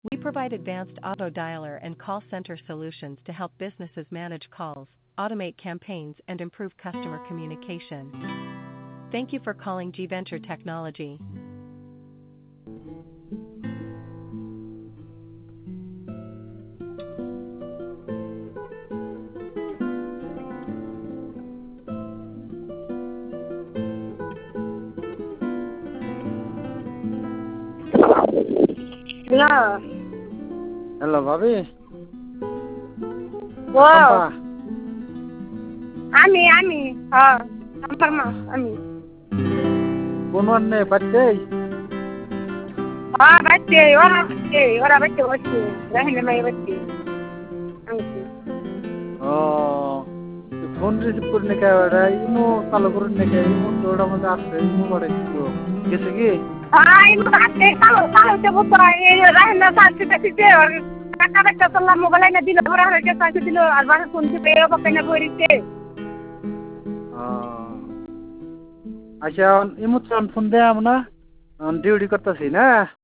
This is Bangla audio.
We provide advanced auto dialer and call center solutions to help businesses manage calls, automate campaigns, and improve customer communication. Thank you for calling G Venture Technology. Hello. Hello, Bobby. Wow. Sampa. Ami. Samparma. Ami. কোন নে বাচ্চে? Bache. Ora bache. Rahne mai bache. Ami. ও ফোন রিসিভ করে নে কেডা ইমো চালু করে নে কে ইমো তোড়া মধ্যে আছে ইমো বড় কিছু গেছে কি Ay, mate. Kalau te buka rahna saat kita or kata sallah mobile na dilo ora hore ke saat dilo albar phone se pe ko pena boirite. আচ্ছা ইমো ফোন দেয়া আমরা ডিউটি করতেছি না